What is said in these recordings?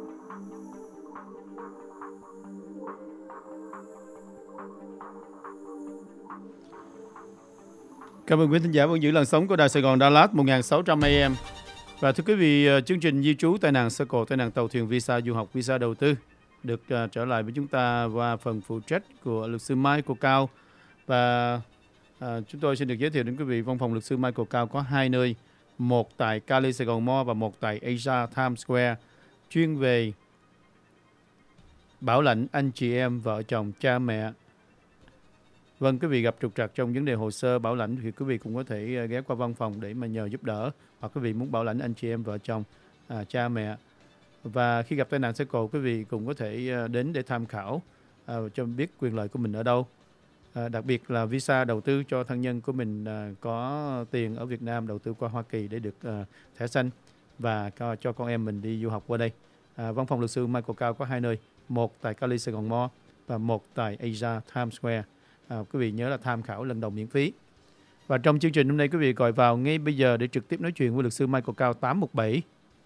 Cảm ơn quý thính giả vẫn giữ làn sóng của Đài Sài Gòn Đà Lạt 1600 AM. Và thưa quý vị, chương trình di trú tai nạn xe cộ, tai nạn tàu thuyền, visa du học, visa đầu tư được trở lại với chúng ta qua phần phụ trách của luật sư Michael Cao. Và chúng tôi xin được giới thiệu đến quý vị văn phòng luật sư Michael Cao có hai nơi, một tại Cali Sài Gòn Mall và một tại Asia Times Square, chuyên về bảo lãnh anh chị em, vợ chồng, cha mẹ. Vâng, quý vị gặp trục trặc trong vấn đề hồ sơ bảo lãnh thì quý vị cũng có thể ghé qua văn phòng để mà nhờ giúp đỡ, hoặc quý vị muốn bảo lãnh anh chị em, vợ chồng, cha mẹ. Và khi gặp tai nạn xe cộ, quý vị cũng có thể đến để tham khảo cho biết quyền lợi của mình ở đâu. Đặc biệt là visa đầu tư cho thân nhân của mình có tiền ở Việt Nam đầu tư qua Hoa Kỳ để được thẻ xanh và cho con em mình đi du học qua đây. Văn phòng luật sư Michael Cao có hai nơi, một tại Cali Sài Gòn Mall và một tại Asia Times Square. Quý vị nhớ là tham khảo lần đầu miễn phí. Và trong chương trình hôm nay, quý vị gọi vào ngay bây giờ để trực tiếp nói chuyện với luật sư Michael Cao 817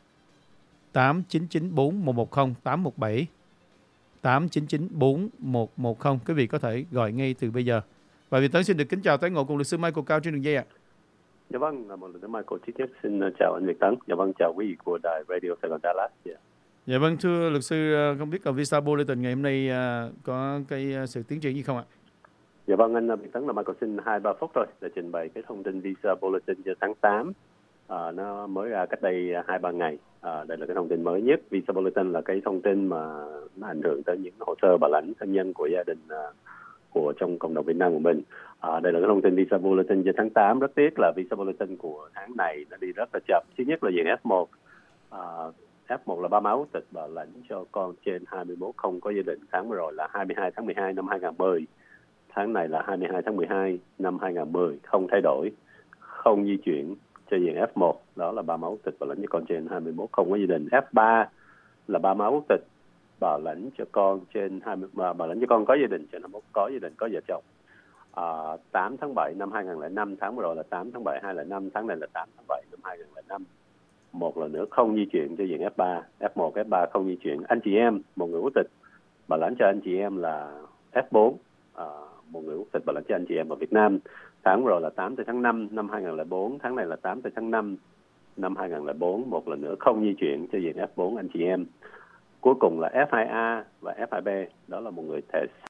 8994 110 817 8994 110. Quý vị có thể gọi ngay từ bây giờ. Và Việt Tấn xin được kính chào tái ngộ cùng luật sư Michael Cao trên đường dây ạ. Dạ vâng, là một luật sư Michael Chí Nhất xin chào anh Việt Tấn. Dạ vâng, chào quý vị của đài Radio Sài Gòn Đà Lạt. Dạ vâng, thưa luật sư, không biết là visa bulletin ngày hôm nay có cái sự tiến triển gì không ạ? Dạ vâng, anh Việt Tấn, là Michael xin 2-3 phút thôi để trình bày cái thông tin visa bulletin cho tháng 8. Nó mới ra cách đây 2-3 ngày. Đây là cái thông tin mới nhất. Visa bulletin là cái thông tin mà nó ảnh hưởng tới những hồ sơ bảo lãnh thân nhân của gia đình của trong cộng đồng Việt Nam của mình. Đây là cái thông tin visa bulletin cho tháng 8. Rất tiếc là visa bulletin của tháng này nó đi rất là chậm. Thứ nhất là diện F1. F1 là ba má quốc tịch bảo lãnh cho con trên 21 không có gia đình. Tháng vừa rồi là 22 tháng 12 năm 2010. Tháng này là 22 tháng 12 năm 2010, không thay đổi, không di chuyển cho diện F1, đó là ba má quốc tịch bảo lãnh cho con trên 21 không có gia đình. F3 là ba má quốc tịch bảo lãnh cho con trên 20, bảo lãnh cho con có gia đình trên 21 có gia đình, có vợ chồng. 8 tháng 7 năm 2005, tháng vừa rồi là 8 tháng 7 2005, tháng này là 8 tháng 7 năm 2005. Một lần nữa không di chuyển cho diện F3, F1, F3 không di chuyển. Anh chị em, một người quốc tịch bảo lãnh cho anh chị em là F4, một người quốc tịch bảo lãnh cho anh chị em ở Việt Nam. Tháng vừa rồi là 8 tháng 5 năm 2004, tháng này là 8 tháng 5 năm 2004. Một lần nữa không di chuyển cho diện F4 anh chị em. Cuối cùng là F2A và F2B, đó là một người thẻ